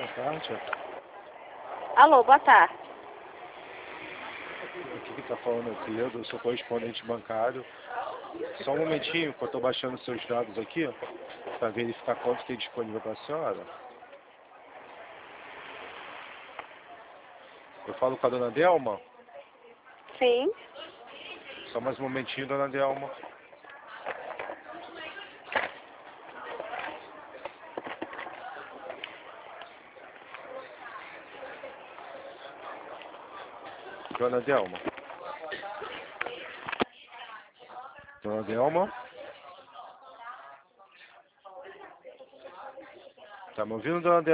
tarde. Alô, boa tarde. Aqui que está falando é Pedro, eu sou correspondente bancário. Só um momentinho, que eu estou baixando seus dados aqui, para verificar quanto tem disponível para a senhora. Eu falo com a dona Delma? Sim. Só mais um momentinho, dona Delma. Dona Delma. Dona Delma? Tá me ouvindo, dona Delma?